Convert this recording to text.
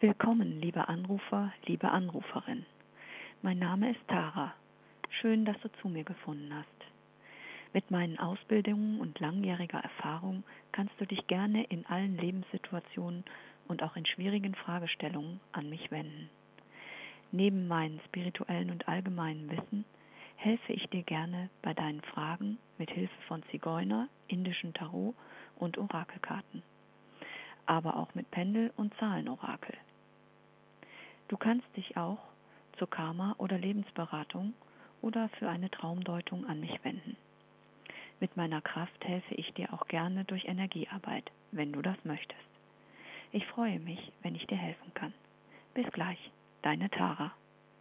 Willkommen, lieber Anrufer, liebe Anruferin. Mein Name ist Tara. Schön, dass du zu mir gefunden hast. Mit meinen Ausbildungen und langjähriger Erfahrung kannst du dich gerne in allen Lebenssituationen und auch in schwierigen Fragestellungen an mich wenden. Neben meinem spirituellen und allgemeinen Wissen helfe ich dir gerne bei deinen Fragen mit Hilfe von Zigeuner, indischen Tarot und Orakelkarten, aber auch mit Pendel- und Zahlenorakel. Du kannst dich auch zur Karma- oder Lebensberatung oder für eine Traumdeutung an mich wenden. Mit meiner Kraft helfe ich dir auch gerne durch Energiearbeit, wenn du das möchtest. Ich freue mich, wenn ich dir helfen kann. Bis gleich, deine Tara.